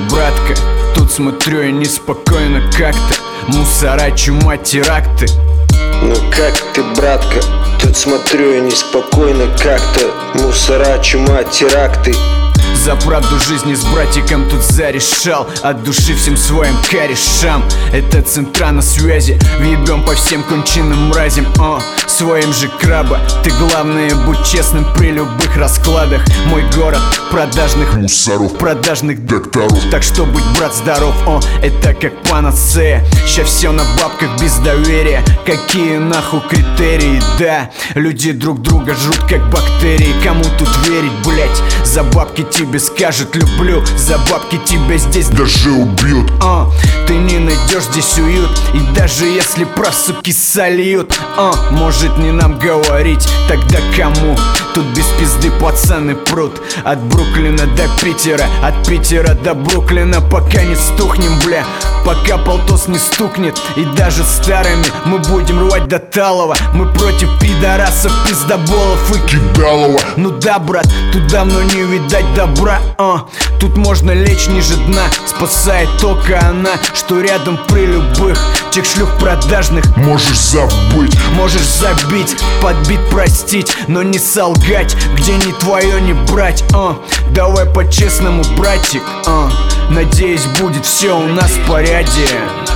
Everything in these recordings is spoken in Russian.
братка? Тут смотрю я неспокойно как-то. Мусора, чума, теракты. Ну как ты, братка? Тут смотрю я неспокойно как-то. Мусора, чума, теракты. За правду жизни с братиком тут зарешал. От души всем своим корешам. Это центра на связи. Въебем по всем конченным мразям. Своим же краба. Ты главное будь честным при любых раскладах. Мой город продажных мусоров, продажных докторов. Так что будь, брат, здоров. Это как панацея. Ща все на бабках без доверия. Какие нахуй критерии, да? Люди друг друга жрут как бактерии. Кому тут верить, блять? За бабки тебе скажет люблю. За бабки тебя здесь даже убьют. Ты не найдешь здесь уют. И даже если про суки сольют. Может не нам говорить, тогда кому? Тут без пизды пацаны прут. От Бруклина до Питера, от Питера до Бруклина. Пока не стухнем, бля, пока полтос не стукнет. И даже старыми мы будем рвать до талого. Мы против пидорасов, пиздоболов и кидалова. Ну да, брат, тут давно не видать добра. Тут можно лечь ниже дна. Спасает только она, что рядом при любых тех шлюх продажных. Можешь забыть, можешь забить, подбить, простить, но не солгать, где не твое не брать. Давай по-честному, братик. Надеюсь, будет все у нас в порядке.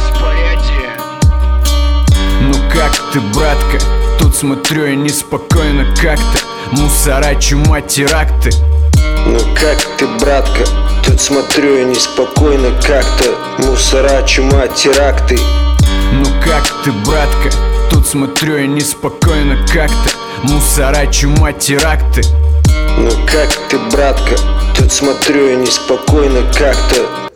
Ну как ты, братка? Тут смотрю я неспокойно как-то. Мусора, чума, теракты. Ну как ты, братка? Тут смотрю я неспокойно как-то. Мусора, чума, теракты. Ну как ты, братка? Тут смотрю я неспокойно как-то. Мусора, чума, теракты. Ну как ты, братка? Тут смотрю я неспокойно как-то.